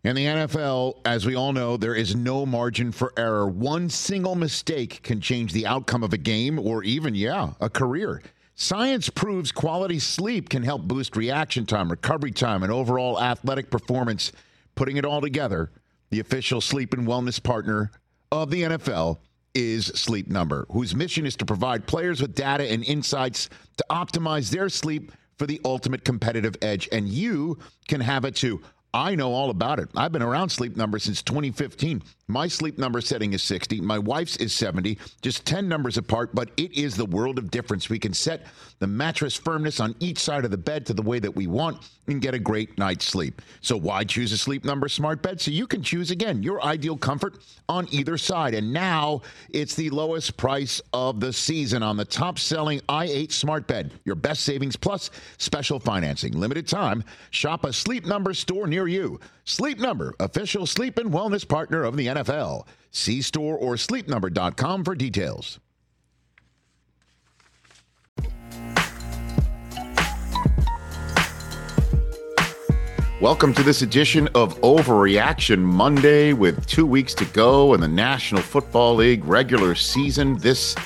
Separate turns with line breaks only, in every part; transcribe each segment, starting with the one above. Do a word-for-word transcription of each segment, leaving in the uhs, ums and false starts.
In the N F L, as we all know, there is no margin for error. One single mistake can change the outcome of a game or even, yeah, a career. Science proves quality sleep can help boost reaction time, recovery time, and overall athletic performance. Putting it all together, the official sleep and wellness partner of the N F L is Sleep Number, whose mission is to provide players with data and insights to optimize their sleep for the ultimate competitive edge. And you can have it too. I know all about it. I've been around Sleep Number since twenty fifteen. My Sleep Number setting is sixty. My wife's is seventy. Just ten numbers apart, but it is the world of difference. We can set the mattress firmness on each side of the bed to the way that we want and get a great night's sleep. So why choose a Sleep Number smart bed? So you can choose, again, your ideal comfort on either side. And now it's the lowest price of the season on the top-selling i eight smart bed. Your best savings plus special financing. Limited time. Shop a Sleep Number store near you. Sleep Number, official sleep and wellness partner of the N F L. See store or sleep number dot com for details. Welcome to this edition of Overreaction Monday with two weeks to go in the National Football League regular season. This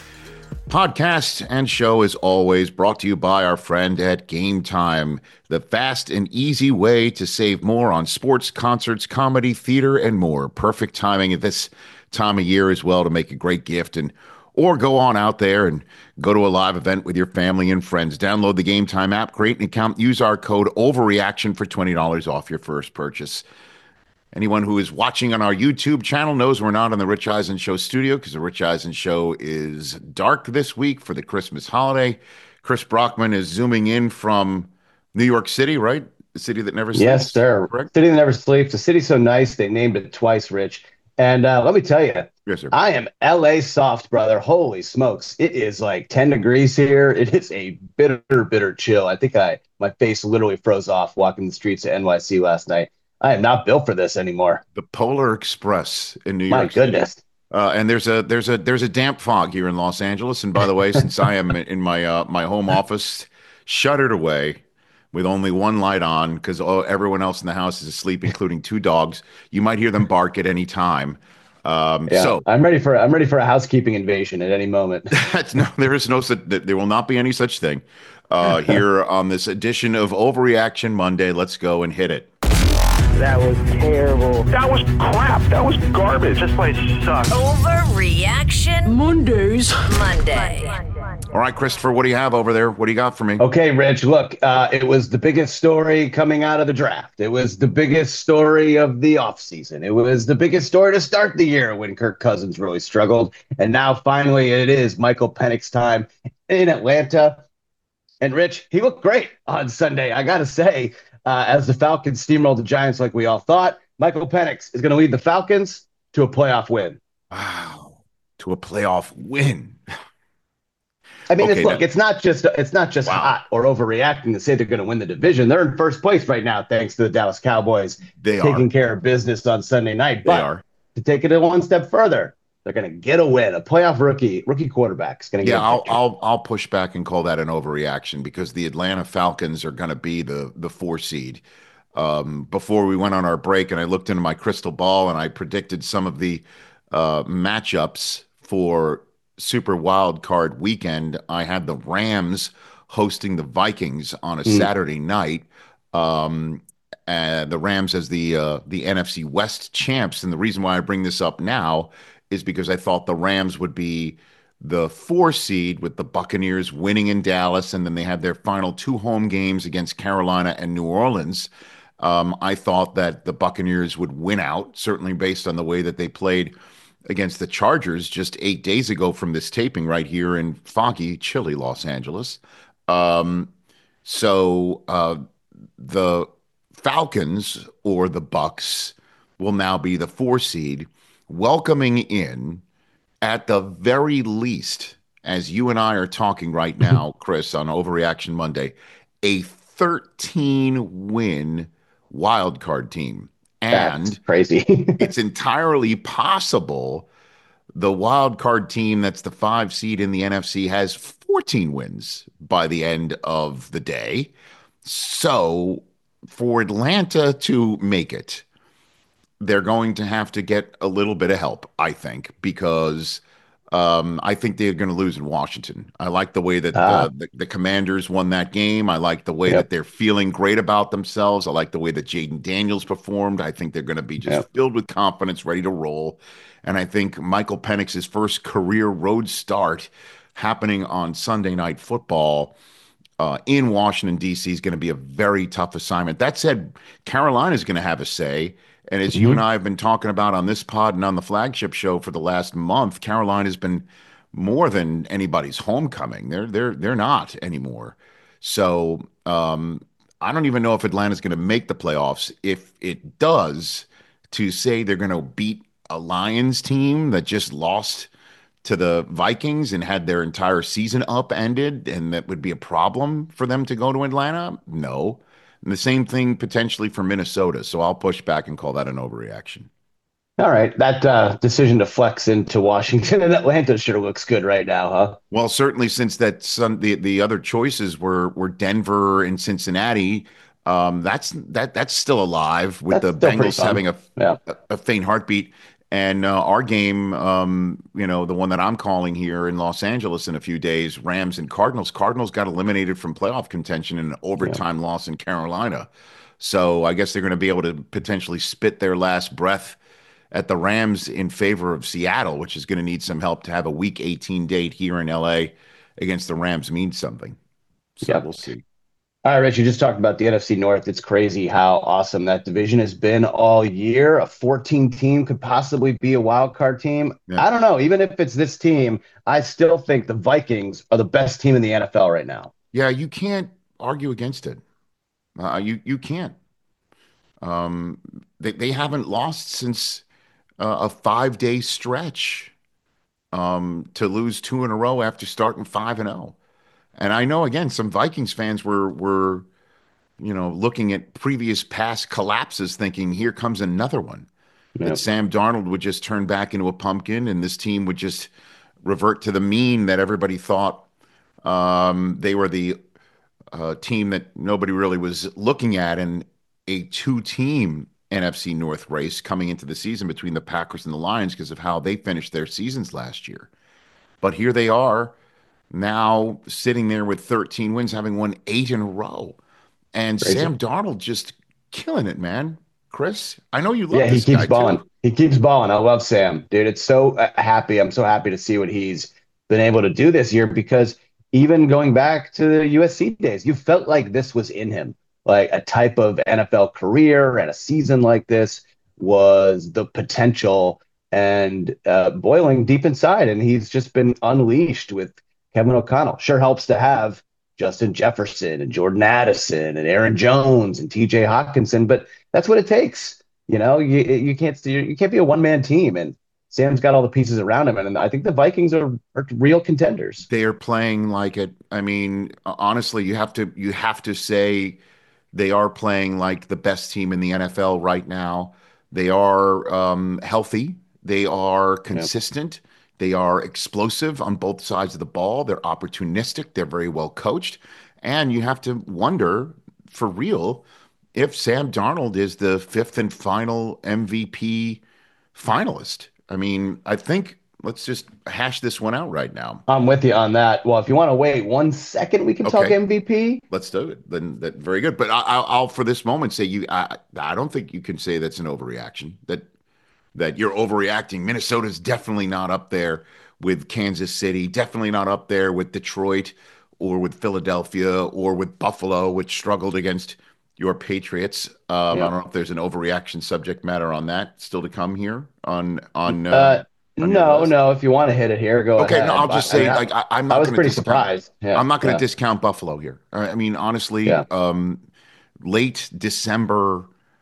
podcast and show is always brought to you by our friend at Game Time, the fast and easy way to save more on sports, concerts, comedy, theater, and more. Perfect timing at this time of year as well to make a great gift and or go on out there and go to a live event with your family and friends. Download the Game Time app, create an account, use our code OVERREACTION for twenty dollars off your first purchase. Anyone who is watching on our YouTube channel knows we're not in the Rich Eisen Show studio because the Rich Eisen Show is dark this week for the Christmas holiday. Chris Brockman is zooming in from New York City, right? The city that never sleeps.
Yes, sir. Correct? City that never sleeps. The city's so nice, they named it twice, Rich. And uh, let me tell you,
yes, sir.
I am L A soft, brother. Holy smokes. It is like ten degrees here. It is a bitter, bitter chill. I think I my face literally froze off walking the streets of N Y C last night. I am not built for this anymore.
The Polar Express in New York.
My goodness.
City. Uh, and there's a there's a there's a damp fog here in Los Angeles. And by the way, since I am in my uh, my home office, shuttered away with only one light on because oh, everyone else in the house is asleep, including two dogs. You might hear them bark at any time. Um,
yeah,
so
I'm ready for I'm ready for a housekeeping invasion at any moment.
That's no, there is no there will not be any such thing uh, here on this edition of Overreaction Monday. Let's go and hit it.
That was terrible.
That was crap. That was garbage. This place sucks.
Overreaction Mondays. Monday.
All right, Christopher, what do you have over there? What do you got for me?
Okay, Rich, look, uh, it was the biggest story coming out of the draft. It was the biggest story of the offseason. It was the biggest story to start the year when Kirk Cousins really struggled. And now finally it is Michael Penix time in Atlanta. And Rich, he looked great on Sunday. I got to say, uh, as the Falcons steamrolled the Giants like we all thought, Michael Penix is going to lead the Falcons to a playoff win.
Wow, to a playoff win.
I mean,
okay,
it's, look,
now,
it's not just it's not just
wow.
hot or overreacting to say they're going to win the division. They're in first place right now, thanks to the Dallas Cowboys
they
taking
are.
care of business on Sunday night.
They
but
are.
To take it one step further, they're going to get a win. A playoff rookie rookie quarterback is going to
yeah,
get.
Yeah, I'll I'll I'll push back and call that an overreaction because the Atlanta Falcons are going to be the the four seed. Um, before we went on our break, and I looked into my crystal ball and I predicted some of the uh, matchups for Super Wild Card Weekend. I had the Rams hosting the Vikings on a mm. Saturday night. Um, and the Rams as the uh, the N F C West champs. And the reason why I bring this up now is because I thought the Rams would be the four seed with the Buccaneers winning in Dallas, and then they had their final two home games against Carolina and New Orleans. Um, I thought that the Buccaneers would win out, certainly based on the way that they played against the Chargers just eight days ago from this taping right here in foggy, chilly Los Angeles. Um, so uh, the Falcons or the Bucks will now be the four seed, welcoming in, at the very least, as you and I are talking right now, Chris, on Overreaction Monday, a thirteen win wild card team. And
that's crazy.
It's entirely possible the wild card team that's the five seed in the N F C has fourteen wins by the end of the day. So for Atlanta to make it, they're going to have to get a little bit of help, I think, because um, I think they're going to lose in Washington. I like the way that
Ah,
uh, the, the Commanders won that game. I like the way that
yep,
they're feeling great about themselves. I like the way that Jaden Daniels performed. I think they're going to be just
yep.
filled with confidence, ready to roll. And I think Michael Penix's first career road start happening on Sunday Night Football uh, in Washington, D C is going to be a very tough assignment. That said, Carolina is going to have a say. And as you and
Hmm.
I have been talking about on this pod and on the flagship show for the last month, Carolina has been more than anybody's homecoming. They're they're they're not anymore. So um, I don't even know if Atlanta's going to make the playoffs. If it does, to say they're going to beat a Lions team that just lost to the Vikings and had their entire season upended, and that would be a problem for them to go to Atlanta? No. And the same thing potentially for Minnesota. So I'll push back and call that an overreaction.
All right, that uh, decision to flex into Washington and Atlanta sure looks good right now, huh?
Well, certainly since that some the the other choices were were Denver and Cincinnati, um, that's that that's still alive with
That's
the
still pretty
Bengals
fun.
having a
Yeah,
a, a faint heartbeat. And uh, our game, um, you know, the one that I'm calling here in Los Angeles in a few days, Rams and Cardinals. Cardinals got eliminated from playoff contention in an
yeah.
overtime loss in Carolina. So I guess they're going to be able to potentially spit their last breath at the Rams in favor of Seattle, which is going to need some help to have a Week eighteen date here in L A against the Rams means something. So we'll
Yep.
see.
All right, Rich, you just talked about the N F C North. It's crazy how awesome that division has been all year. A fourteen team could possibly be a wild card team.
Yeah,
I don't know. Even if it's this team, I still think the Vikings are the best team in the N F L right now.
yeah, you can't argue against it. Uh, you you can't. Um, they they haven't lost since uh, a five day stretch um, to lose two in a row after starting five and zero. And I know again some Vikings fans were were you know looking at previous past collapses, thinking here comes another one. That
Yep.
Sam Darnold would just turn back into a pumpkin and this team would just revert to the mean that everybody thought um, they were the uh, team that nobody really was looking at in a two-team N F C North race coming into the season between the Packers and the Lions because of how they finished their seasons last year. But here they are now sitting there with thirteen wins, having won eight in a row. And
Crazy.
Sam Darnold just killing it, man. Chris, I know you
Yeah,
love
he
this
keeps
guy
balling.
too.
He keeps balling. I love Sam, dude. It's so uh, happy. I'm so happy to see what he's been able to do this year because even going back to the U S C days, you felt like this was in him. Like a type of N F L career and a season like this was the potential and uh, boiling deep inside. And he's just been unleashed with Kevin O'Connell. Sure helps to have Justin Jefferson and Jordan Addison and Aaron Jones and T J Hawkinson, but that's what it takes. You know, you you can't you can't be a one man team, and Sam's got all the pieces around him, and I think the Vikings are, are real contenders.
They are playing like it. I mean, honestly, you have to you have to say they are playing like the best team in the N F L right now. They are um, healthy. They are
Yeah,
consistent. They are explosive on both sides of the ball. They're opportunistic. They're very well coached. And you have to wonder for real if Sam Darnold is the fifth and final M V P finalist. I mean, I think let's just hash this one out right now.
I'm with you on that. Well, if you want to wait one second, we can talk
Okay.
M V P.
Let's do it. Then that very good. But I, I'll, I'll for this moment say you. I, I don't think you can say that's an overreaction. That that you're overreacting. Minnesota's definitely not up there with Kansas City. Definitely not up there with Detroit or with Philadelphia or with Buffalo, which struggled against your Patriots. Um, I
Yeah.
don't know if there's an overreaction subject matter on that still to come here on on uh,
Uh,
on your
no,
list.
no. If you want to hit it here, go
Okay, no, I'll
ahead. I,
just
I mean,
say
I,
like I, I'm
I
not
was
going to
pretty
discount.
surprised. Yeah,
I'm not going to
yeah,
discount Buffalo here. I mean, honestly,
yeah.
um, late December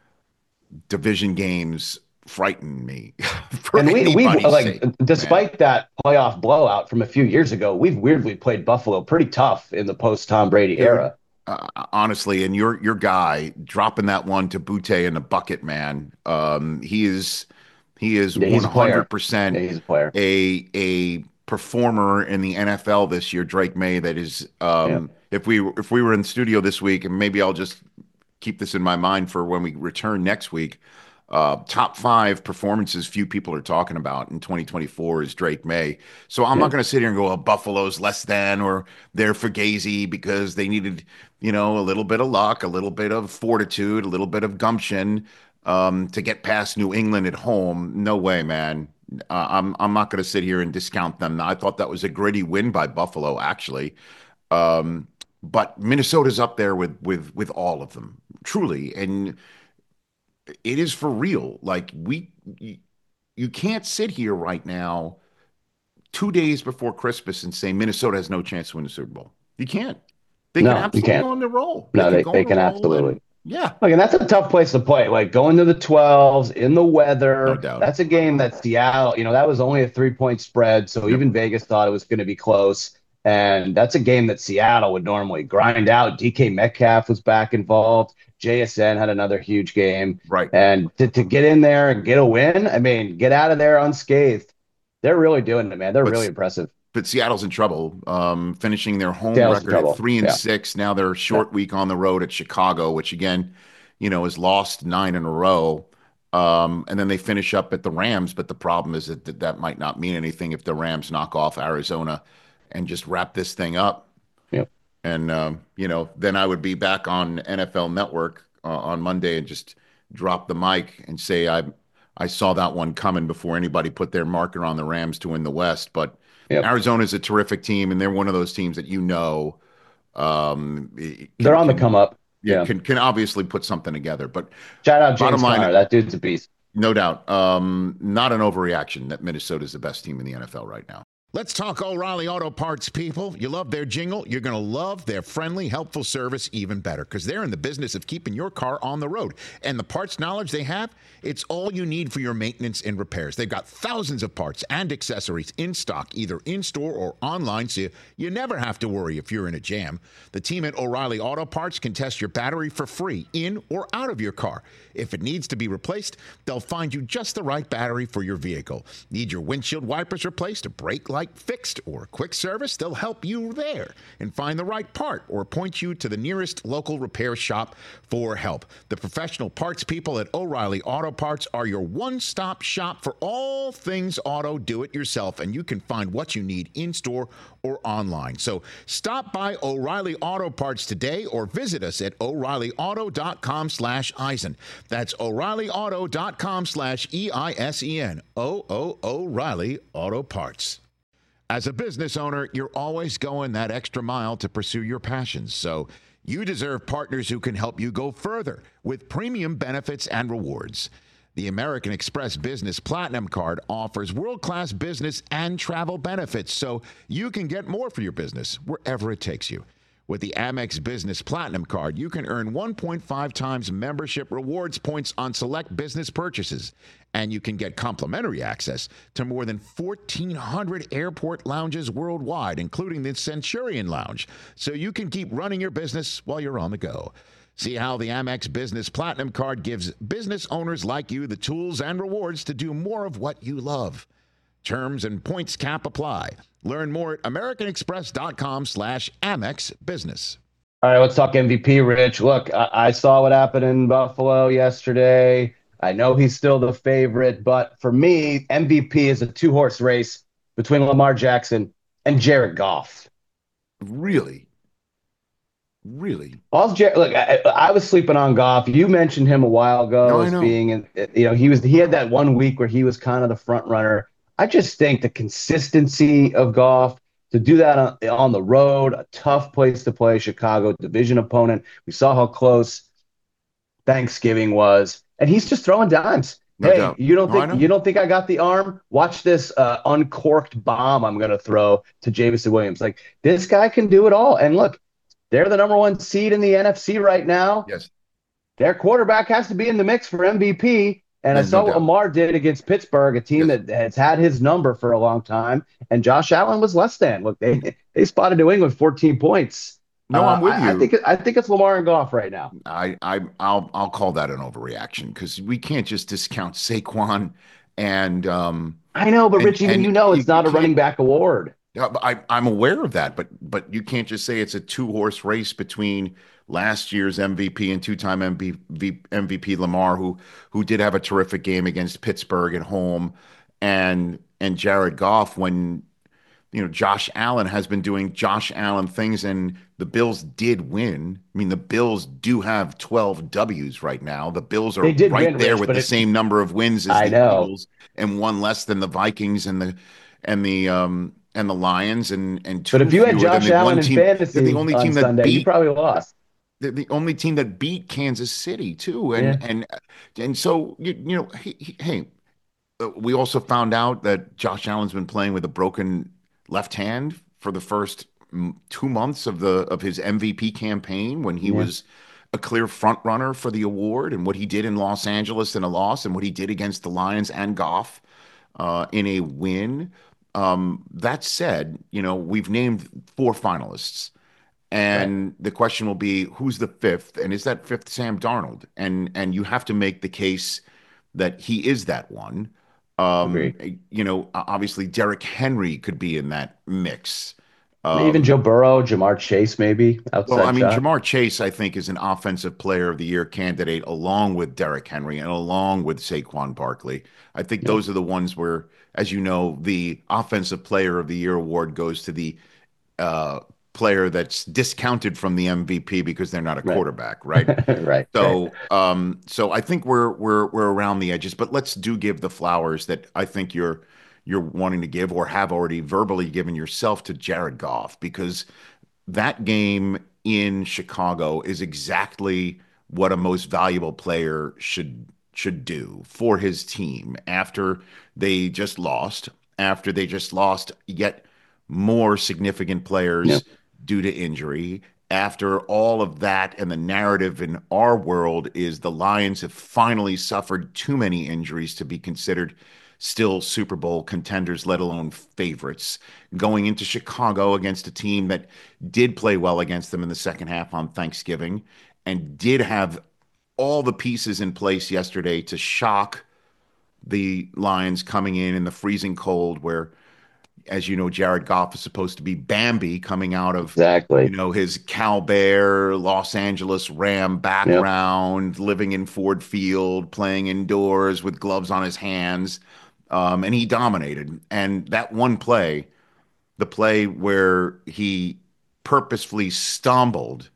division games frighten me for
And we we've
anybody's
like,
sake, man.
despite that playoff blowout from a few years ago, we've weirdly played Buffalo pretty tough in the post Tom Brady
Dude,
era.
uh, honestly, and your your guy dropping that one to Butte in the bucket, man. Um, he is he is
Yeah, he's a player. Yeah,
100%
he's a player.
a a performer in the N F L this year, Drake May. That is,
Yeah.
um, if we if we were in the studio this week, and maybe I'll just keep this in my mind for when we return next week. Uh, top five performances few people are talking about in twenty twenty-four is Drake May. So I'm
Yeah.
not going to sit here and go, oh, Buffalo's less than, or they're Fugazi because they needed, you know, a little bit of luck, a little bit of fortitude, a little bit of gumption um, to get past New England at home. No way, man. Uh, I'm I'm not going to sit here and discount them. I thought that was a gritty win by Buffalo, actually. Um, but Minnesota's up there with with with all of them, truly, and it is for real. Like we, you, you can't sit here right now, two days before Christmas, and say Minnesota has no chance to win the Super Bowl. You can't. They can
No, you
absolutely
can't.
go on the roll. They
No,
can
they,
go
they
on the
can
roll, and
absolutely.
yeah,
Look, and that's a tough place to play. Like going to the twelves in the
no
weather.
doubt.
That's a game that Seattle, you know, that was only a three point spread. So
Yep.
even Vegas thought it was going to be close. And that's a game that Seattle would normally grind out. D K Metcalf was back involved. J S N had another huge game.
Right.
And to, to get in there and get a win, I mean, get out of there unscathed. They're really doing it, man. They're
But
really impressive.
but Seattle's in trouble, um, finishing their home
Seattle's in
record
trouble.
at three and
Yeah.
six. Now they're a short week on the road at Chicago, which again, you know, has lost nine in a row. Um, and then they finish up at the Rams. But the problem is that that, that might not mean anything if the Rams knock off Arizona and just wrap this thing up.
Yep.
And um, you know, then I would be back on N F L Network uh, on Monday and just drop the mic and say I I saw that one coming before anybody put their marker on the Rams to win the West. But
Yep.
Arizona's a terrific team, and they're one of those teams that you know um, can,
They're on the
can,
come up.
yeah,
Yeah.
can can obviously put something together. But
Shout out
bottom
James
line,
Conner. That dude's a beast.
no doubt, um, not an overreaction that Minnesota is the best team in the N F L right now.
Let's talk O'Reilly Auto Parts, people. You love their jingle. You're going to love their friendly, helpful service even better because they're in the business of keeping your car on the road. And the parts knowledge they have, it's all you need for your maintenance and repairs. They've got thousands of parts and accessories in stock, either in-store or online, so you, you never have to worry if you're in a jam. The team at O'Reilly Auto Parts can test your battery for free in or out of your car. If it needs to be replaced, they'll find you just the right battery for your vehicle. Need your windshield wipers replaced, a brake light fixed, or a quick service? They'll help you there and find the right part or point you to the nearest local repair shop for help. The professional parts people at O'Reilly Auto Parts are your one-stop shop for all things auto do-it-yourself, and you can find what you need in-store or online. So stop by O'Reilly Auto Parts today or visit us at O'Reillyauto.com slash Eisen. That's O'Reillyauto.com slash E I S E N. O-O O'Reilly Auto Parts. As a business owner, you're always going that extra mile to pursue your passions. So you deserve partners who can help you go further with premium benefits and rewards. The American Express Business Platinum Card offers world-class business and travel benefits so you can get more for your business wherever it takes you. With the Amex Business Platinum Card, you can earn one point five times membership rewards points on select business purchases, and you can get complimentary access to more than fourteen hundred airport lounges worldwide, including the Centurion Lounge, so you can keep running your business while you're on the go. See how the Amex Business Platinum Card gives business owners like you the tools and rewards to do more of what you love. Terms and points cap apply. Learn more at americanexpress.com slash Amex Business.
All right, let's talk M V P, Rich. Look, I, I saw what happened in Buffalo yesterday. I know he's still the favorite, but for me, M V P is a two-horse race between Lamar Jackson and Jared Goff.
Really, really.
All's Jared, look, I, I was sleeping on Goff. You mentioned him a while ago
No, I
as
know.
being, in, you know, he was he had that one week where he was kind of the front runner. I just think the consistency of Goff to do that on, on the road, a tough place to play, Chicago division opponent. We saw how close Thanksgiving was, and he's just throwing dimes.
No
hey,
doubt.
you don't
No, I
think
know.
you don't think I got the arm? Watch this uh, uncorked bomb I'm going to throw to Jameson Williams. Like this guy can do it all. And look, they're the number one seed in the N F C right now.
Yes.
Their quarterback has to be in the mix for M V P. And I
No
saw what
doubt.
Lamar did against Pittsburgh, a team
Yes.
that has had his number for a long time. And Josh Allen was less than. Look, they they spotted New England fourteen points.
No,
Uh,
I'm with
I, I
you.
think I think it's Lamar and Goff right now.
I, I, I'll, I'll call that an overreaction because we can't just discount Saquon and, um,
I know, but
And-
Rich, even
and
you know
you
it's not a
can't-
running back award.
yeah, but I, I'm aware of that, but, but you can't just say it's a two horse race between last year's M V P and two-time M V P, M V P Lamar, who who did have a terrific game against Pittsburgh at home, and and Jared Goff when you know Josh Allen has been doing Josh Allen things, and the Bills did win. I mean, the Bills do have twelve W's right now. The Bills are
They did
right
win,
there
Rich,
with
but
the
it-
same number of wins as
I
the
know.
Eagles, and one less than the Vikings and the and the um and the Lions, and and two
But if you had
fewer than
Josh
the
Allen
one
in
team. They're
fantasy
the only
on
team that
Sunday, you
beat
probably lost.
they're the only team that beat Kansas City too, and
Yeah.
and and so you, you know, he, he- hey, uh, we also found out that Josh Allen's been playing with a broken left hand for the first mm, two months of the of his M V P campaign, when he
Yeah.
was a clear front runner for the award, and what he did in Los Angeles in a loss, and what he did against the Lions and Goff uh, in a win. Um, that said, you know, we've named four finalists. And the question will be, who's the fifth? And is that fifth Sam Darnold? And and you have to make the case that he is that one. Um,
Agree.
you know, o- obviously Derrick Henry could be in that mix.
Even
Um,
Joe Burrow, Jamar Chase, maybe outside
well, I mean,
shot.
Jamar Chase, I think, is an offensive player of the year candidate, along with Derrick Henry and along with Saquon Barkley. I think
Yeah.
those are the ones where, as you know, the offensive player of the year award goes to the uh, player that's discounted from the M V P because they're not a
Right.
quarterback, right?
right. right.
So, um, so I think we're we're we're around the edges, but let's do give the flowers that I think you're you're wanting to give, or have already verbally given yourself, to Jared Goff, because that game in Chicago is exactly what a most valuable player should should do for his team after they just lost, after they just lost yet more significant players
Yeah.
due to injury. After all of that, and the narrative in our world is the Lions have finally suffered too many injuries to be considered still Super Bowl contenders, let alone favorites. Going into Chicago against a team that did play well against them in the second half on Thanksgiving, and did have all the pieces in place yesterday to shock the Lions coming in in the freezing cold, where, as you know, Jared Goff is supposed to be Bambi coming out of,
Exactly.
you know, his Cal Bear, Los Angeles Ram background, living in Ford Field, playing indoors with gloves on his hands. Um, and he dominated. And that one play, the play where he purposefully stumbled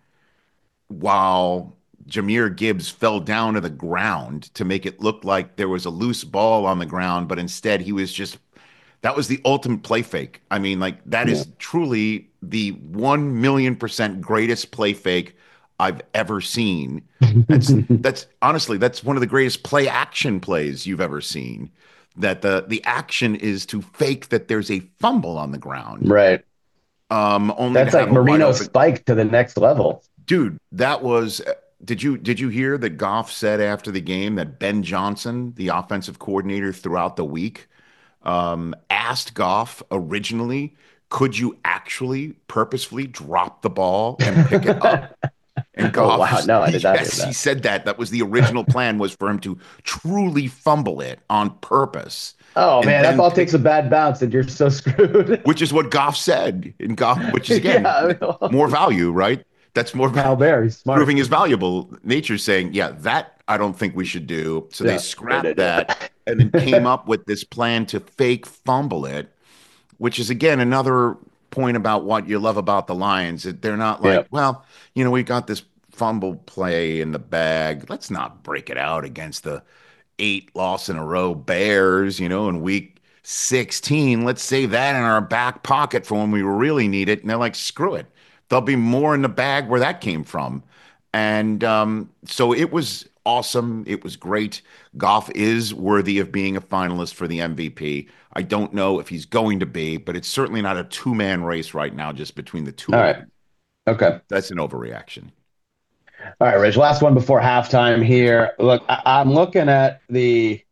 while Jahmyr Gibbs fell down to the ground to make it look like there was a loose ball on the ground, but instead he was just, that was the ultimate play fake. I mean, like, that is truly the one million percent greatest play fake I've ever seen. That's that's honestly, that's one of the greatest play action plays you've ever seen. That the the action is to fake that there's a fumble on the ground.
Right.
Um, only
That's
to
like
have a wide
Marino
open-
spike to the next level.
Dude, that was. Did you did you hear that Goff said after the game that Ben Johnson, the offensive coordinator throughout the week, um, asked Goff originally, could you actually purposefully drop the ball and pick it up? And Goff,
Oh, wow. No, I did not hear
yes,
that.
he said that. That was the original plan, was for him to truly fumble it on purpose.
Oh,
And
man, that
then
ball
pick-
takes a bad bounce and you're so screwed.
which is what Goff said. And Goff, which is again
Yeah, I mean,
more value, right? That's more
Cal Bear, he's smart.
proving his valuable nature, saying, yeah, that I don't think we should do. So
Yeah,
they scrapped
they did.
that and then came up with this plan to fake fumble it, which is, again, another point about what you love about the Lions. That they're not like,
Yeah.
well, you know, we got this fumble play in the bag. Let's not break it out against the eight loss in a row Bears, you know, in week sixteen. Let's save that in our back pocket for when we really need it. And they're like, screw it. There'll be more in the bag where that came from. And um, so it was awesome. It was great. Goff is worthy of being a finalist for the M V P. I don't know if he's going to be, but it's certainly not a two-man race right now, just between the two.
All
of
right.
them.
Okay.
That's an overreaction.
All right, Rich. Last one before halftime here. Look, I- I'm looking at the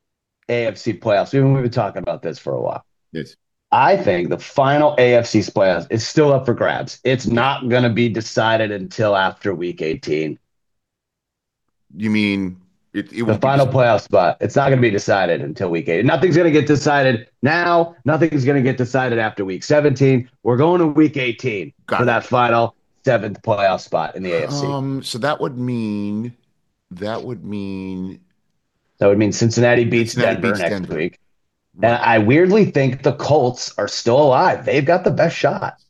A F C playoffs. We've we've been talking about this for a while.
Yes.
I think the final A F C playoffs is still up for grabs. It's not going to be decided until after week eighteen.
You mean it, it
The
won't be
final
just-
playoff spot. It's not going to be decided until week eight. Nothing's going to get decided now. Nothing's going to get decided after week seventeen. We're going to week eighteen
Got
for
it.
that final seventh playoff spot in the A F C.
Um, so that would mean that would mean
That would mean Cincinnati beats
Cincinnati
Denver
beats
next
Denver.
week.
Right.
And I weirdly think the Colts are still alive. They've got the best shot.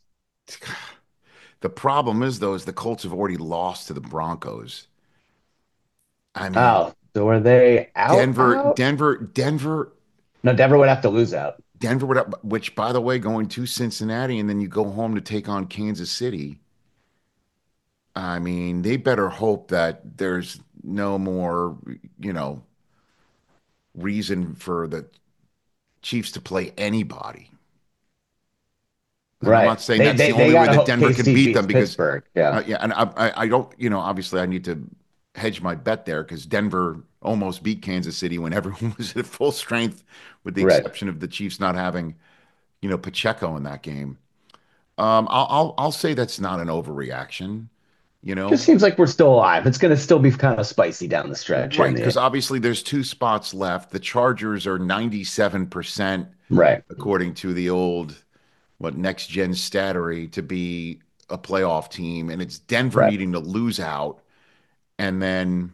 The problem is, though, is the Colts have already lost to the Broncos. I mean,
Oh, so are they out?
Denver,
out?
Denver, Denver,
No, Denver would have to lose out.
Denver would have, which, by the way, going to Cincinnati and then you go home to take on Kansas City. I mean, they better hope that there's no more, you know, reason for the Chiefs to play anybody. And
Right.
I'm not saying
They-
that's
they-
the
they
only way
gotta
that
hope
Denver
K
can
C
beat
beats
them because,
Pittsburgh. Yeah.
uh, yeah, and I, I, I don't, you know, obviously I need to hedge my bet there because Denver almost beat Kansas City when everyone was at full strength, with the
Right.
exception of the Chiefs not having, you know, Pacheco in that game. Um, I'll, I'll, I'll say that's not an overreaction. You know,
Just seems like we're still alive. It's going to still be kind of spicy down the stretch.
right?
in the-
Because obviously there's two spots left. The Chargers are ninety-seven percent,
right.
according to the old, what, next gen stattery, to be a playoff team, and it's Denver
Right.
needing to lose out, and then,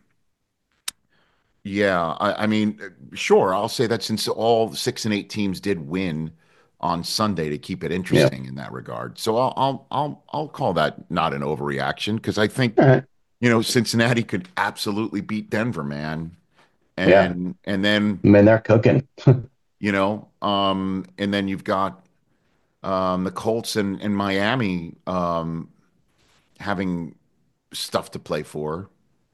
yeah, I, I mean, sure, I'll say that since all six and eight teams did win on Sunday to keep it interesting in that regard. So I'll I'll I'll I'll call that not an overreaction because I think
All right.
you know Cincinnati could absolutely beat Denver, man. And
Yeah.
and then
I mean, they're cooking.
you know, um, and then you've got um the Colts and, and Miami um having stuff to play for.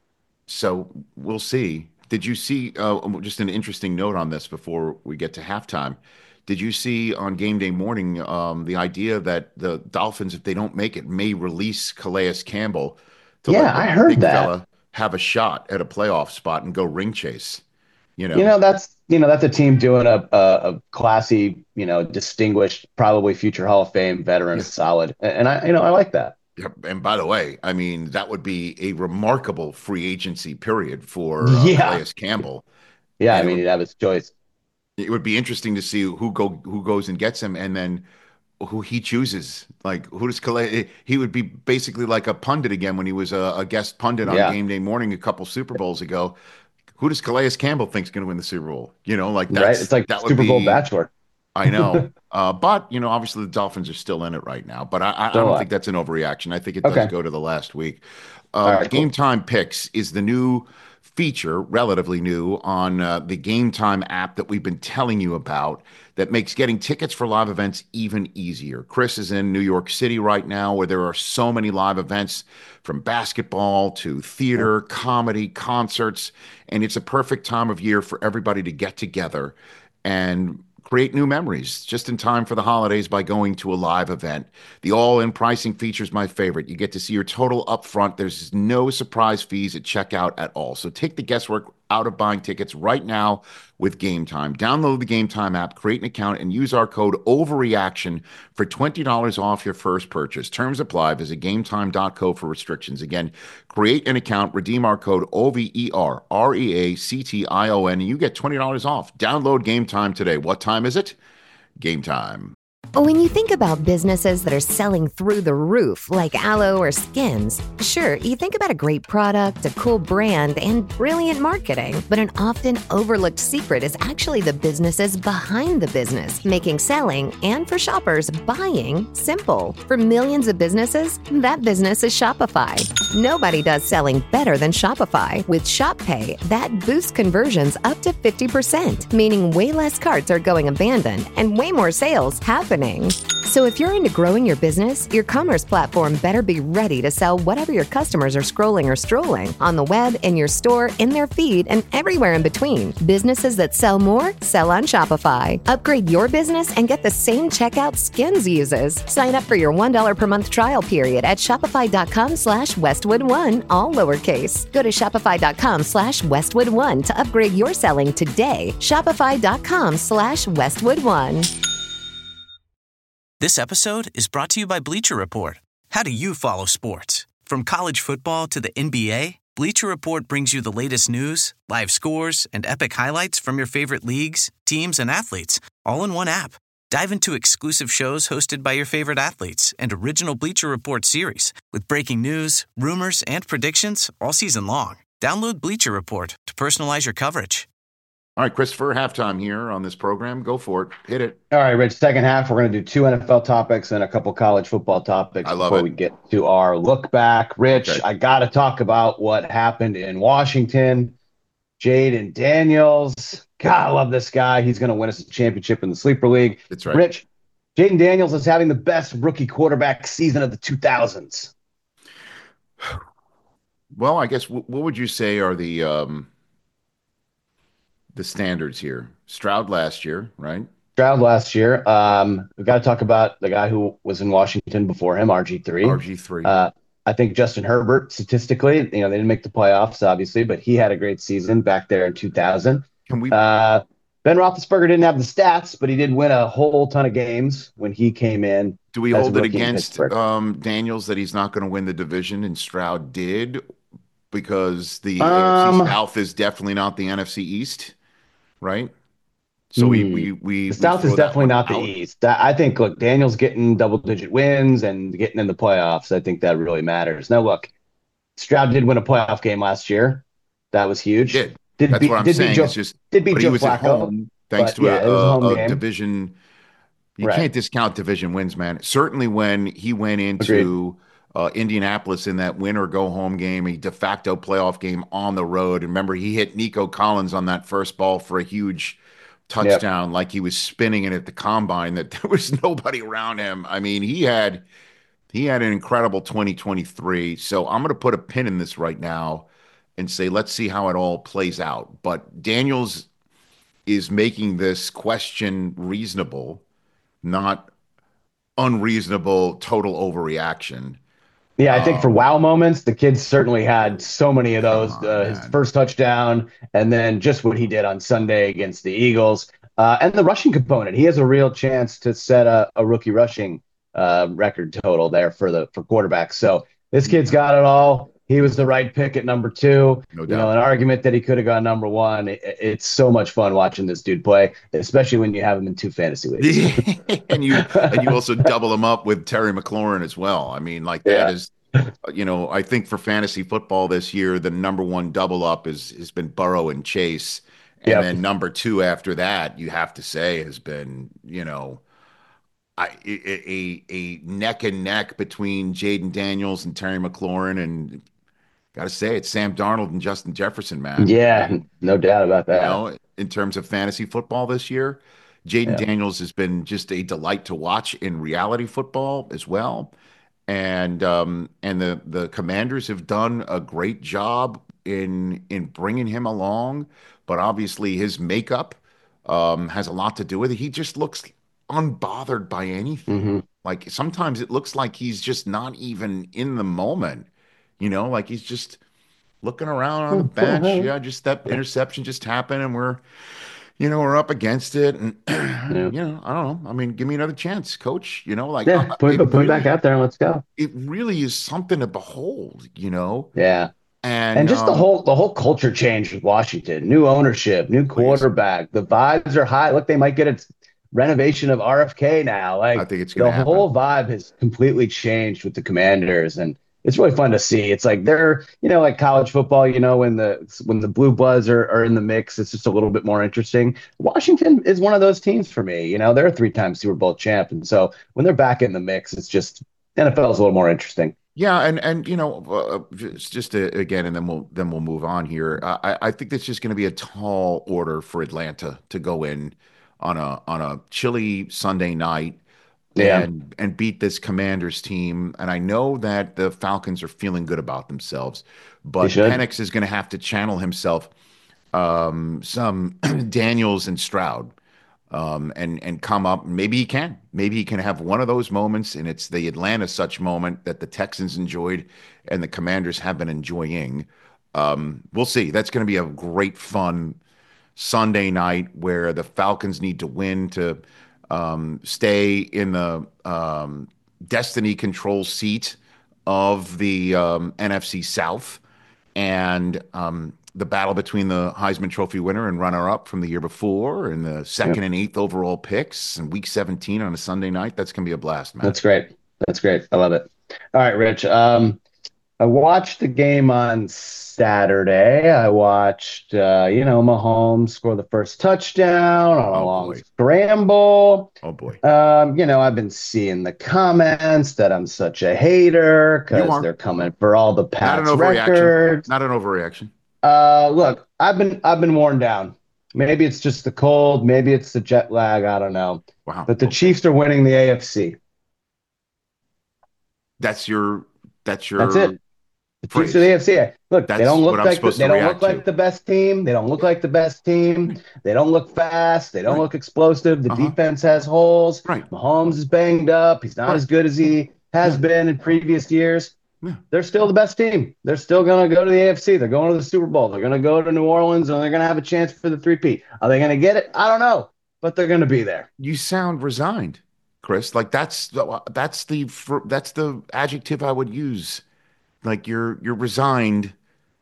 So we'll see. Did you see uh, just an interesting note on this before we get to halftime? Did you see on game day morning um, the idea that the Dolphins, if they don't make it, may release Calais Campbell to
Yeah,
let the
I heard
big
that.
fella have a shot at a playoff spot and go ring chase? You know,
You know, that's you know that's a team doing a a, a classy, you know, distinguished, probably future Hall of Fame veteran,
Yeah.
solid, and I you know I like that.
Yeah, and by the way, I mean that would be a remarkable free agency period for uh,
Yeah.
Calais Campbell.
Yeah, I
And it
mean,
would-
he'd have his choice.
It would be interesting to see who go who goes and gets him, and then who he chooses. Like who does Calais? He would be basically like a pundit again when he was a, a guest pundit on
Yeah.
game day morning a couple Super Bowls ago. Who does Calais Campbell think's going to win the Super Bowl? You know, like that's
Right? It's like
that would
Super Bowl
be-
Bachelor.
I know, uh, but you know, obviously the Dolphins are still in it right now. But I, I, I
Still
don't
alive.
think that's an overreaction. I think it does
Okay.
go to the last week.
All
Uh,
right, cool.
Game Time Picks is the new feature, relatively new, on uh, the Game Time app that we've been telling you about. That makes getting tickets for live events even easier. Chris is in New York City right now, where there are so many live events, from basketball to theater, comedy, concerts, and it's a perfect time of year for everybody to get together and create new memories just in time for the holidays by going to a live event. The all-in pricing feature is my favorite. You get to see your total up front. There's no surprise fees at checkout at all. So take the guesswork out of buying tickets right now with Game Time. Download the Game Time app, create an account, and use our code OVERREACTION for twenty dollars off your first purchase. Terms apply. Visit gametime dot co for restrictions. Again, create an account, redeem our code O V E R R E A C T I O N, and you get twenty dollars off. Download Game Time today. What time is it? Game Time.
When you think about businesses that are selling through the roof, like Aloe or Skims, sure, you think about a great product, a cool brand, and brilliant marketing. But an often overlooked secret is actually the businesses behind the business, making selling and, for shoppers, buying simple. For millions of businesses, that business is Shopify. Nobody does selling better than Shopify. With Shop Pay, that boosts conversions up to fifty percent, meaning way less carts are going abandoned and way more sales happening. So if you're into growing your business, your commerce platform better be ready to sell whatever your customers are scrolling or strolling on the web, in your store, in their feed, and everywhere in between. Businesses that sell more, sell on Shopify. Upgrade your business and get the same checkout Skims uses. Sign up for your one dollar per month trial period at shopify.com slash Westwood One, all lowercase. Go to shopify.com slash Westwood One to upgrade your selling today. Shopify.com slash Westwood One.
This episode is brought to you by Bleacher Report. How do you follow sports? From college football to the N B A, Bleacher Report brings you the latest news, live scores, and epic highlights from your favorite leagues, teams, and athletes, all in one app. Dive into exclusive shows hosted by your favorite athletes and original Bleacher Report series with breaking news, rumors, and predictions all season long. Download Bleacher Report to personalize your coverage.
All right, Christopher, halftime here on this program. Go for it. Hit it.
All right, Rich, second half, we're going to do two N F L topics and a couple college football topics
I love
before
it.
we get to our look back. Rich,
Okay.
I got to talk about what happened in Washington. Jaden Daniels. God, I love this guy. He's going to win us a championship in the Sleeper League.
That's right.
Rich, Jaden Daniels is having the best rookie quarterback season of the two thousands.
Well, I guess w- what would you say are the um, the standards here? Stroud last year, right?
Stroud last year. Um, we've got to talk about the guy who was in Washington before him, R G three.
R G three.
Uh, I think Justin Herbert, statistically, you know, they didn't make the playoffs, obviously, but he had a great season back there in two thousand.
Can we?
Uh, Ben Roethlisberger didn't have the stats, but he did win a whole ton of games when he came in.
Do we
as a
hold it
rookie in
against
Pittsburgh.
um, Daniels that he's not going to win the division and Stroud did? Because the
Um,
A F C South is definitely not the N F C East, right? So we
Hmm.
we we
The
we
South
throw
is
that
definitely
one
not the
out.
East. That- I think, look, Daniels getting double-digit wins and getting in the playoffs. I think that really matters. Now, look, Stroud did win a playoff game last year. That was huge.
Did.
Did
That's
beat,
what I'm
did
saying.
beat Joe,
It's just,
did beat
but he
Joe
was at
Flacco.
home thanks
but
to
yeah,
a,
it was a
a,
home
a
game.
division. You
Right.
can't discount division wins, man. Certainly when he went into uh, Indianapolis in that win or go home game, a de facto playoff game on the road. And remember, he hit Nico Collins on that first ball for a huge touchdown, like he was spinning it at the combine, that there was nobody around him. I mean, he had he had an incredible twenty twenty-three. So I'm going to put a pin in this right now and say, let's see how it all plays out. But Daniels is making this question reasonable, not unreasonable, total overreaction.
Yeah, I think for
Um,
wow moments, the kid certainly had so many of those.
Come on,
Uh, his
man.
first touchdown, and then just what he did on Sunday against the Eagles, uh, and the rushing component. He has a real chance to set a, a rookie rushing uh, record total there for the for quarterbacks. So this kid's got it all. He was the right pick at number two.
No
You
doubt.
know, an argument that he could have gone number one. It- it's so much fun watching this dude play, especially when you have him in two fantasy leagues.
and you and you also double him up with Terry McLaurin as well. I mean, like that
Yeah.
is, you know, I think for fantasy football this year, the number one double up is has been Burrow and Chase, and
Yep.
then number two after that, you have to say, has been, you know, I, a, a a neck and neck between Jaden Daniels and Terry McLaurin, and got to say it's Sam Darnold and Justin Jefferson, man.
Yeah, no doubt about
You
that.
know, in terms of fantasy football this year, Jaden
Yeah.
Daniels has been just a delight to watch in reality football as well. And um, and the the Commanders have done a great job in in bringing him along, but obviously his makeup um, has a lot to do with it. He just looks unbothered by anything.
hmm
Like sometimes it looks like he's just not even in the moment, you know, like he's just looking around on the bench. Yeah, just that interception just happened, and we're, you know, we're up against it, and you know, I don't know. I mean, give me another chance, coach. You know, like
Yeah,
uh,
put,
it
put him back
really,
out there and let's go.
it really is something to behold, you know,
Yeah.
and
And just the
um,
whole the whole culture change with Washington. New ownership, new
please,
quarterback. The vibes are high. Look, they might get a renovation of R F K now.
I
Like
think it's going
the
to happen.
whole vibe has completely changed with the Commanders, and it's really fun to see. It's like they're, you know, like college football, you know, when the when the Blue Bloods are, are in the mix, it's just a little bit more interesting. Washington is one of those teams for me. You know, they're a three-time Super Bowl champ, and so when they're back in the mix, it's just N F L is a little more interesting.
Yeah, and and you know, uh, just just to, again, and then we'll then we'll move on here. I I think that's just going to be a tall order for Atlanta to go in on a on a chilly Sunday night
Yeah,
and and beat this Commanders team. And I know that the Falcons are feeling good about themselves,
they
but
should.
Penix is going to have to channel himself um, some Daniels and Stroud, um, and and come up. Maybe he can. Maybe he can have one of those moments, and it's the Atlanta such moment that the Texans enjoyed and the Commanders have been enjoying. Um, we'll see. That's going to be a great fun Sunday night where the Falcons need to win to um, stay in the um, destiny control seat of the um, N F C South. And um, the battle between the Heisman Trophy winner and runner-up from the year before, and the second
Yep.
and eighth overall picks, and Week seventeen on a Sunday night. That's gonna be a blast, man.
That's great. That's great. I love it. All right, Rich. Um, I watched the game on Saturday. I watched, uh, you know, Mahomes score the first touchdown on a
Oh,
long
boy.
scramble.
Oh boy.
Um, you know, I've been seeing the comments that I'm such a hater
You
because
are.
they're coming for all the
Not an
Pats
overreaction.
records.
Not an overreaction.
Uh, look, I've been I've been worn down. Maybe it's just the cold, maybe it's the jet lag, I don't know.
Wow.
But the
Okay.
Chiefs are winning the A F C.
That's your that's your
That's it. The
phrase.
Chiefs are the A F C. Look,
That's
they don't look
what I'm
like the,
supposed
they
to
don't
react
look like
to.
the best team. They don't look like the best team. They don't look fast. They don't
Right.
look explosive. The
Uh-huh.
defense has holes.
Right.
Mahomes is banged up. He's not
Right.
as good as he has
Yeah.
been in previous years.
Yeah.
They're still the best team. They're still going to go to the A F C. They're going to the Super Bowl. They're going to go to New Orleans, and they're going to have a chance for the three-peat. Are they going to get it? I don't know, but they're going to be there.
You sound resigned, Chris. Like that's the that's the fr- that's the adjective I would use. Like you're you're resigned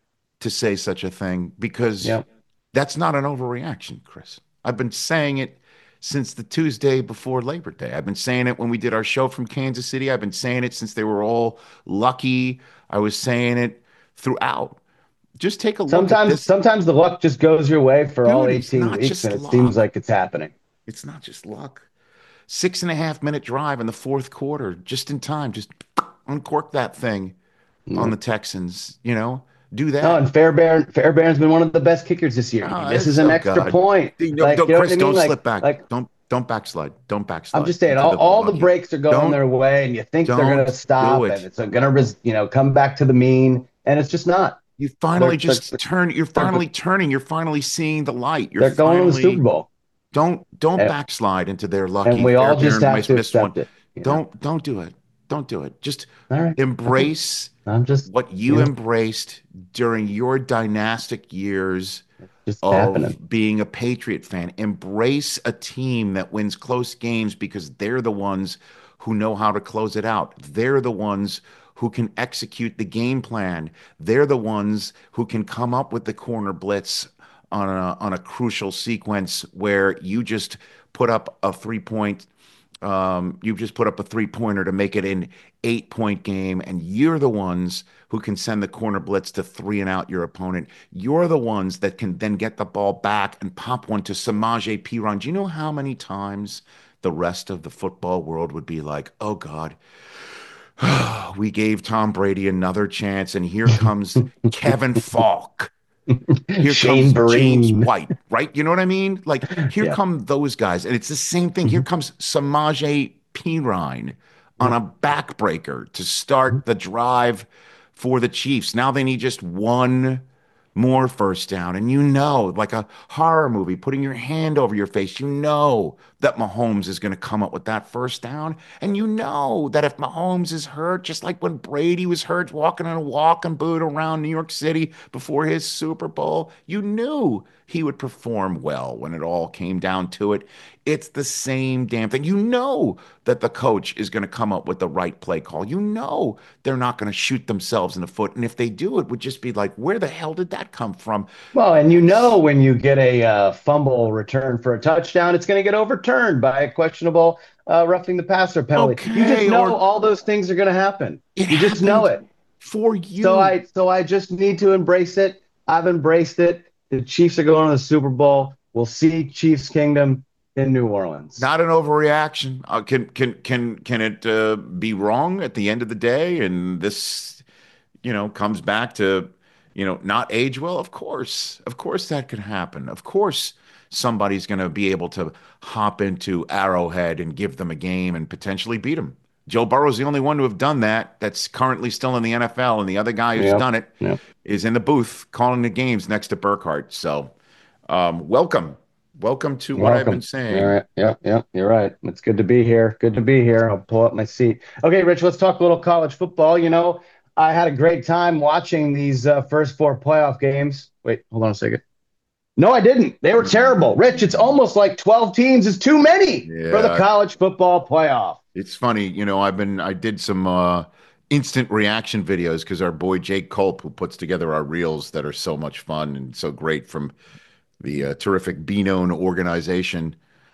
to say such a thing because
Yep.
that's not an overreaction, Chris. I've been saying it since the Tuesday before Labor Day. I've been saying it when we did our show from Kansas City. I've been saying it since they were all lucky. I was saying it throughout. Just take a look at
Sometimes,
this.
sometimes the luck just goes your way for all
Dude, it's
eighteen
not
weeks,
just
and it
luck.
seems like it's happening.
It's not just luck. Six and a half minute drive in the fourth quarter, just in time. Just uncork that thing on the Texans. You know, do that.
No, and Fairbairn, Fairbairn's been one of the best kickers this year.
Oh,
He misses
it's-
an
oh,
extra
God.
point.
See, no,
Like,
don't,
you know
Chris,
what I mean?
don't
Like-
slip back.
like-
don't don't backslide. Don't backslide.
I'm just saying,
into
all,
the
all the
lucky.
breaks are going
Don't-
their way, and you think they're going
don't
to stop,
do it.
and it's going to, you know, come back to the mean, and it's just not.
You finally
They're-
just
they're-
turn. You're finally turning. You're finally seeing the light. You're
They're going
finally,
to the Super Bowl,
Don't don't
And-
backslide into their lucky.
and we all just
Fairbairn
have
miss-
to
missed
accept
one.
it. you know?
Don't don't do it. Don't do it. Just
All right.
embrace
I'm just
what you
Yeah.
embraced during your dynastic years
just
of
happening.
being a Patriot fan. Embrace a team that wins close games because they're the ones who know how to close it out. They're the ones who can execute the game plan. They're the ones who can come up with the corner blitz on a on a crucial sequence where you just put up a three point um, you just put up a three pointer to make it an eight point game, and you're the ones who can send the corner blitz to three and out your opponent. You're the ones that can then get the ball back and pop one to Samaje Perine. Do you know how many times the rest of the football world would be like, oh God, we gave Tom Brady another chance, and here comes Kevin Falk. Here
Shane
comes James
Vereen.
White, right? You know what I mean? Like, here
Yeah.
come those guys. And it's the same thing. Here comes Samaje Perine on a backbreaker to start the drive for the Chiefs. Now they need just one more first down. And you know, like a horror movie, putting your hand over your face, you know that Mahomes is going to come up with that first down. And you know that if Mahomes is hurt, just like when Brady was hurt walking in a walking boot around New York City before his Super Bowl, you knew he would perform well when it all came down to it. It's the same damn thing. You know that the coach is going to come up with the right play call. You know they're not going to shoot themselves in the foot. And if they do, it would just be like, where the hell did that come from?
Well, and you know when you get a uh, fumble return for a touchdown, it's going to get overturned by a questionable uh, roughing the passer penalty. You just
Okay,
know
or-
all those things are going to happen.
It
You just know it.
happened for you.
So I so I just need to embrace it. I've embraced it. The Chiefs are going to the Super Bowl. We'll see Chiefs Kingdom in New Orleans.
Not an overreaction. Uh, can can can can it uh, be wrong at the end of the day? And this, you know, comes back to, you know, not age well. Of course, of course that could happen. Of course, somebody's going to be able to hop into Arrowhead and give them a game and potentially beat them. Joe Burrow's the only one to have done that. That's currently still in the N F L, and the other guy who's
Yep,
done it is
yep.
in the booth calling the games next to Burkhardt. So, um, welcome, welcome to what I've
Welcome.
been saying.
All right. Yeah, yeah, you're right. It's good to be here. Good to be here. I'll pull up my seat. Okay, Rich, let's talk a little college football. You know, I had a great time watching these uh, first four playoff games. Wait, hold on a second. No, I didn't. They were terrible. Rich, it's almost like twelve teams is too many for the
Yeah.
college football playoff.
It's funny, you know, I've been I did some uh instant reaction videos because our boy Jake Culp, who puts together our reels that are so much fun and so great from the uh, terrific Be Known organization,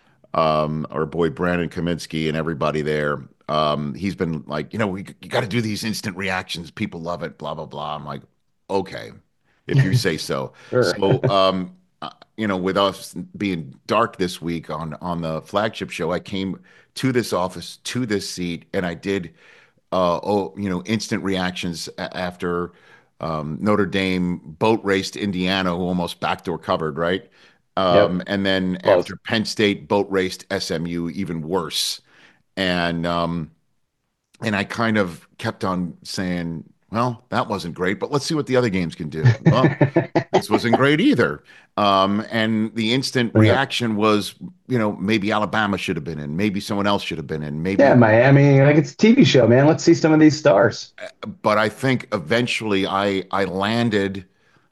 um, our boy Brandon Kaminsky and everybody there. Um, he's been like, you know, we you got to do these instant reactions. People love it, blah, blah, blah. I'm like, okay, if you say so.
Sure.
So, um, uh, you know, with us being dark this week on on the flagship show, I came to this office, to this seat, and I did, uh, oh, you know, instant reactions a- after um, Notre Dame boat raced Indiana, who almost backdoor covered, right?
Yep.
Um, and then
Close.
after Penn State boat raced S M U, even worse. And um, and I kind of kept on saying, well, that wasn't great, but let's see what the other games can do. Well, this wasn't great either. Um, and the instant
Yeah.
reaction was, you know, maybe Alabama should have been in, maybe someone else should have been in, maybe.
Yeah, Miami, like it's a T V show, man. Let's see some of these stars.
But I think eventually I I landed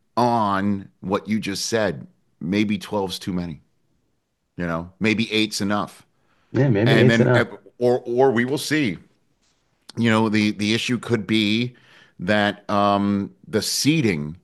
on what you just said. Maybe twelve's too many. You know, maybe eight's enough.
Yeah, maybe
And
eight's
then,
enough.
or or we will see. You know, the the issue could be that um, the seeding,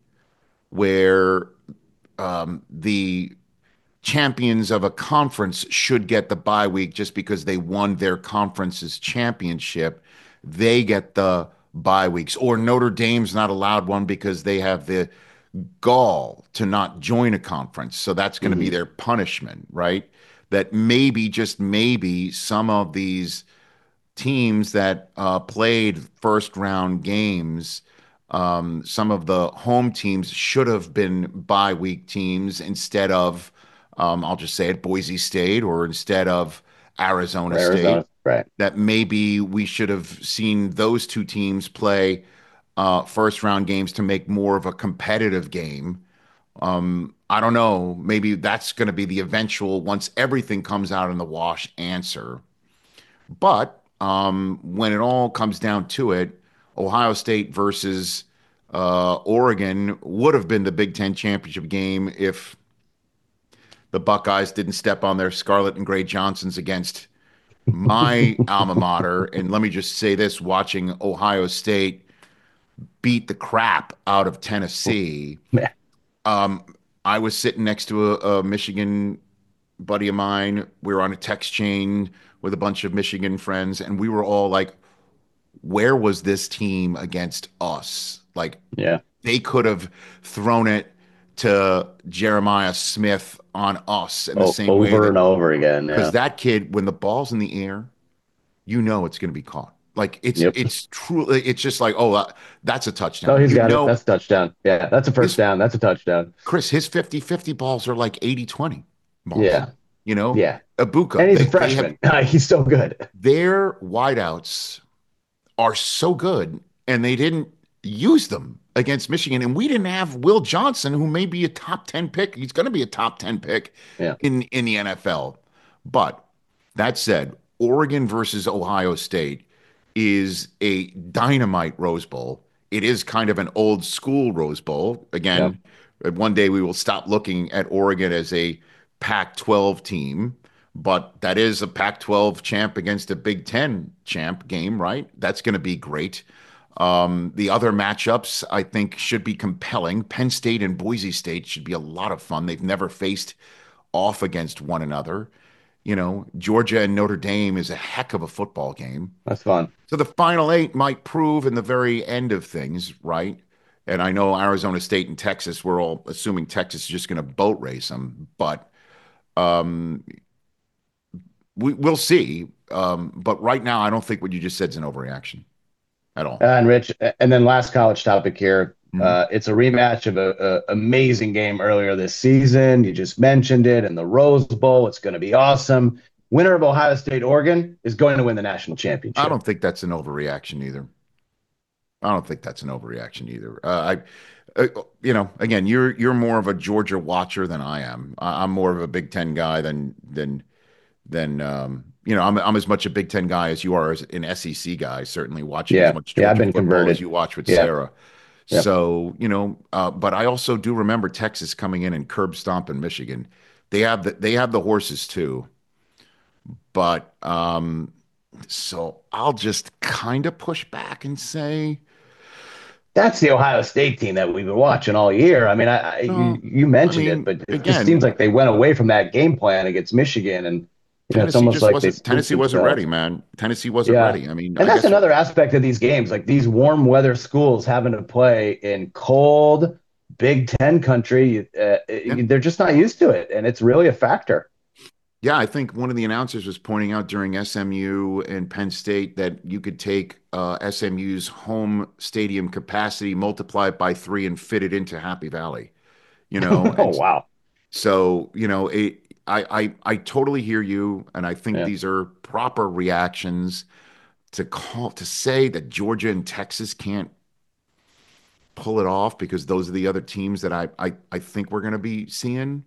where um, the champions of a conference should get the bye week just because they won their conference's championship, they get the bye weeks. Or Notre Dame's not allowed one because they have the gall to not join a conference. So that's going to be their punishment, right? That maybe, just maybe, some of these teams that uh, played first round games, um, some of the home teams should have been bye week teams instead of, um, I'll just say it, Boise State, or instead of Arizona
Arizona,
State.
right?
That maybe we should have seen those two teams play uh, first round games to make more of a competitive game. Um, I don't know. Maybe that's going to be the eventual, once everything comes out in the wash, answer. But um, when it all comes down to it, Ohio State versus uh, Oregon would have been the Big Ten championship game if the Buckeyes didn't step on their Scarlet and Gray Johnsons against my alma mater. And let me just say this, watching Ohio State beat the crap out of Tennessee,
Man.
um, I was sitting next to a, a Michigan buddy of mine. We were on a text chain with a bunch of Michigan friends, and we were all like, where was this team against us? Like,
Yeah.
they could have thrown it to Jeremiah Smith on us in the
Oh,
same way
over
that,
and over again.
because
Yeah.
that kid, when the ball's in the air, you know it's going to be caught. Like, it's
Yep.
it's truly, it's just like, oh, uh, that's a touchdown.
Oh, he's
You
got
know,
it. That's a touchdown. Yeah, that's a first
His-
down. That's a touchdown.
Chris, his fifty fifty balls are like eighty twenty balls.
Yeah.
You know,
Yeah.
Ibuka,
And he's
they-
a
they have-
freshman. He's so good.
their wideouts are so good, and they didn't use them against Michigan. And we didn't have Will Johnson, who may be a top ten pick. He's going to be a top ten pick
Yeah.
in, in the N F L. But that said, Oregon versus Ohio State is a dynamite Rose Bowl. It is kind of an old school Rose Bowl. Again, one day we will stop looking at Oregon as a Pac twelve team, but that is a Pac twelve champ against a Big Ten champ game, right? That's going to be great. Um, the other matchups, I think, should be compelling. Penn State and Boise State should be a lot of fun. They've never faced off against one another. You know, Georgia and Notre Dame is a heck of a football game.
That's fun.
So the final eight might prove in the very end of things, right? And I know Arizona State and Texas, we're all assuming Texas is just going to boat race them, but um, we, we'll see. Um, but right now, I don't think what you just said is an overreaction at all.
Uh, and Rich, and then last college topic here.
Mhm.
Uh, it's a rematch of a, a amazing game earlier this season. You just mentioned it in the Rose Bowl. It's going to be awesome. Winner of Ohio State Oregon is going to win the national championship.
I don't think that's an overreaction either. I don't think that's an overreaction either. Uh, I, uh, you know, again, you're you're more of a Georgia watcher than I am. I, I'm more of a Big Ten guy than than than um, you know. I'm I'm as much a Big Ten guy as you are as an S E C guy. Certainly watching
Yeah.
as much
Yeah,
Georgia
I've been
football
converted.
as you watch with
Yeah.
Sarah.
Yep.
So you know, uh, but I also do remember Texas coming in and curb stomping Michigan. They have the they have the horses too, but um, So I'll just kind of push back and say,
That's the Ohio State team that we've been watching all year. I mean, I, I you,
no,
you
I
mentioned it,
mean,
but it just seems
again,
like they went away from that game plan against Michigan, and you know, it's
Tennessee
almost
just
like they
wasn't
spooked
Tennessee wasn't ready,
themselves.
man. Tennessee wasn't
Yeah.
ready. I mean,
And
I
that's
guess
another aspect of these games, like these warm weather schools having to play in cold Big Ten country. Uh,
yeah.
they're just not used to it, and it's really a factor.
Yeah, I think one of the announcers was pointing out during S M U and Penn State that you could take uh, S M U's home stadium capacity, multiply it by three, and fit it into Happy Valley. You know,
Oh
and
wow.
so you know, it, I I I totally hear you, and I think
Yeah.
these are proper reactions to call to say that Georgia and Texas can't pull it off because those are the other teams that I I, I think we're going to be seeing.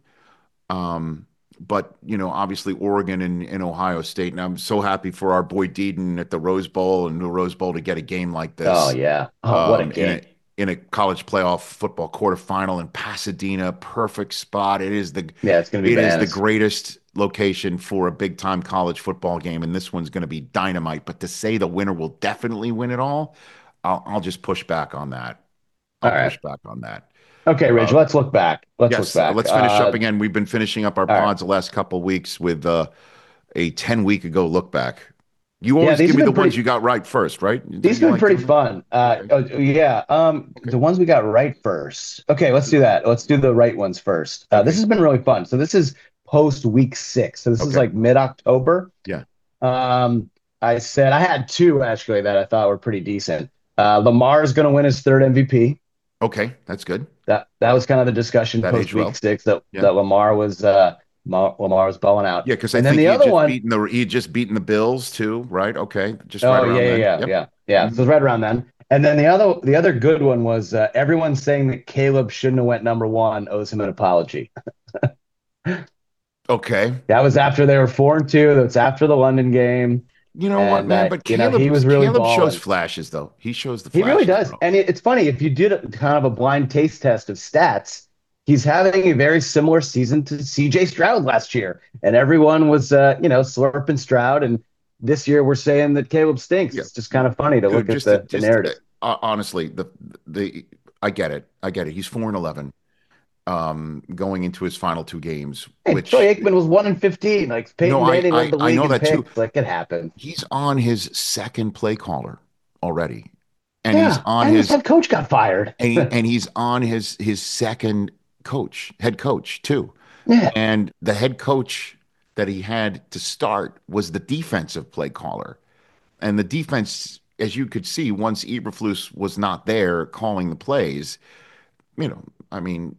Um, but you know, obviously Oregon and, and Ohio State, and I'm so happy for our boy Deaton at the Rose Bowl and the Rose Bowl to get a game like
Oh
this
yeah. Oh, what a
um, in a
game.
in a college playoff football quarterfinal in Pasadena, perfect spot. It is the
Yeah, it's gonna be
it is the
bananas.
greatest location for a big time college football game, and this one's going to be dynamite. But to say the winner will definitely win it all, I'll I'll just push back on that.
All
I'll
right.
push back on that.
Okay, Rich,
Uh,
let's look back. Let's look
Yes, uh,
back.
let's finish up
Uh,
again. We've been finishing up our
all right.
pods the last couple of weeks with uh, a ten week ago look back. You
Yeah,
always
these
give
have
me the
been
ones
pretty
you got right first, right?
these
Didn't you
have been
like
pretty
doing that?
fun. Uh,
Okay.
oh, yeah. Um,
Okay.
the ones we got right first. Okay, let's do that. Let's do the right ones first. Uh, this
Okay.
has been really fun. So this is post week six. So this is
Okay.
like mid-October.
Yeah.
Um, I said I had two actually that I thought were pretty decent. Uh, Lamar is going to win his third M V P.
Okay. That's good.
That that was kind of the discussion
That
post
aged
week
well.
six that
Yeah.
that Lamar was uh Lamar, Lamar was balling out.
Yeah, because I
And then
think
the
he had
other
just
one,
beaten the he had just beaten the Bills too, right? Okay. Just right
oh yeah,
around
yeah,
then.
yeah,
Yep.
yeah, yeah. So
Mhm.
it's right around then. And then the other the other good one was uh, everyone saying that Caleb shouldn't have went number one owes him an apology.
Okay.
That was after they were four and two. That's after the London game,
You know what,
and
man?
uh,
But
you know he
Caleb
was really
Caleb shows
balling.
flashes though. He shows the
He really
flashes,
does.
bro.
And it, it's funny, if you did a, kind of a blind taste test of stats, he's having a very similar season to C J Stroud last year. And everyone was, uh, you know, slurping Stroud. And this year we're saying that Caleb stinks.
Yeah.
It's just kind of funny to
Dude,
look at
just to,
the, the
just
narrative.
uh, honestly, the the I get it. I get it. He's four and eleven um going into his final two games,
Hey,
which
Troy Aikman was one and fifteen. Like Peyton
no, I
Manning
I,
led the
I
league
know
in
that too.
picks. Like it happened.
He's on his second play caller already. And he's
Yeah.
on
And his
his
head coach got fired.
and, he, and he's on his his second coach, head coach too.
Yeah.
And the head coach that he had to start was the defensive play caller. And the defense, as you could see, once Eberflus was not there calling the plays, you know, I mean,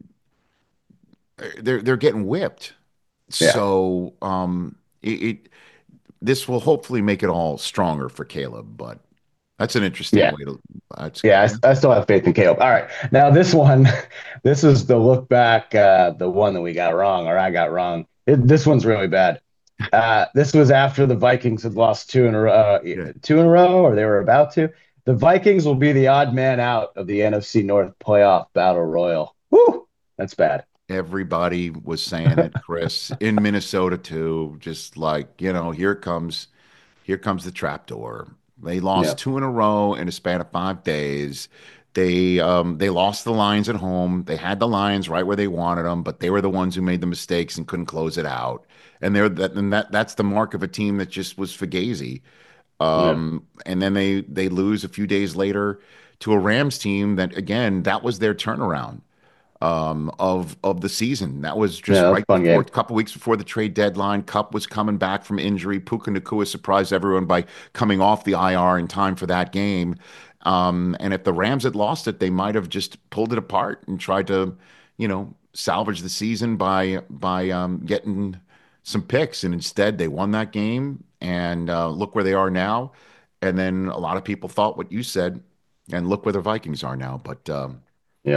they're they're getting whipped.
Yeah.
So um, it, it this will hopefully make it all stronger for Caleb. But that's an interesting
Yeah.
way to. That's,
Yeah, I, I still have faith in Caleb. All right. Now, this one, this is the look back, uh, the one that we got wrong or I got wrong. It, this one's really bad. Uh, this was after the Vikings had lost two in a row, uh,
Good.
two in a row, or they were about to. The Vikings will be the odd man out of the N F C North playoff battle royal. Woo! That's bad.
Everybody was saying it, Chris, in Minnesota too. Just like, you know, here comes, here comes the trapdoor. They lost
Yeah.
two in a row in a span of five days. They um they lost the Lions at home. They had the Lions right where they wanted them, but they were the ones who made the mistakes and couldn't close it out. And they're that and that that's the mark of a team that just was fugazi.
Yeah.
Um, and then they they lose a few days later to a Rams team that again that was their turnaround um, of of the season. That was
Yeah,
just
that was a
right
fun
before a
game.
couple weeks before the trade deadline. Cup was coming back from injury. Puka Nacua surprised everyone by coming off the I R in time for that game. Um, and if the Rams had lost it, they might have just pulled it apart and tried to, you know, salvage the season by by um, getting some picks. And instead, they won that game. And uh, look where they are now. And then a lot of people thought what you said, and look where the Vikings are now. But um,
Yeah.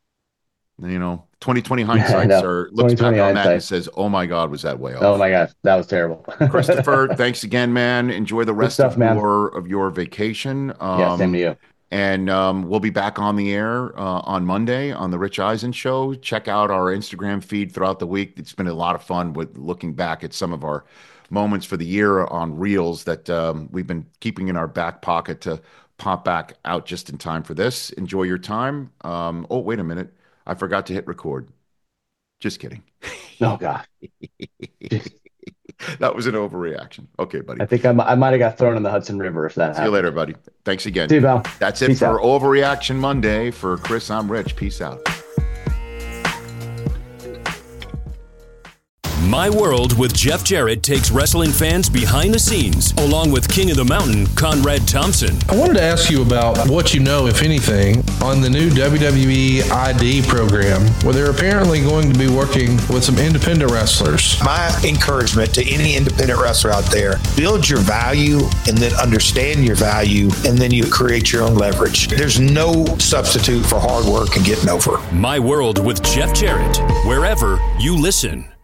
you know, twenty twenty
I
hindsight
know.
or looks back
twenty twenty
on that and
hindsight.
says, "Oh my God, was that way
Oh
off?"
my gosh, that was terrible.
Christopher, thanks again, man. Enjoy the
Good
rest
stuff,
of
man.
your of your vacation.
Yeah, same
Um,
to you.
And um, we'll be back on the air uh, on Monday on the Rich Eisen Show. Check out our Instagram feed throughout the week. It's been a lot of fun with looking back at some of our moments for the year on reels that um, we've been keeping in our back pocket to pop back out just in time for this. Enjoy your time. Um, oh, wait a minute. I forgot to hit record. Just kidding.
Oh, God.
That was an overreaction. Okay, buddy.
I think I, I might have got thrown in the Hudson River if that happened.
See you later, buddy. Thanks again.
See you, pal.
That's it
Peace
for
out.
Overreaction Monday. For Chris, I'm Rich. Peace out.
My World with Jeff Jarrett takes wrestling fans behind the scenes, along with King of the Mountain, Conrad Thompson.
I wanted to ask you about what you know, if anything, on the new W W E I D program, where they're apparently going to be working with some independent wrestlers.
My encouragement to any independent wrestler out there, build your value and then understand your value, and then you create your own leverage. There's no substitute for hard work and getting over.
My World with Jeff Jarrett, wherever you listen.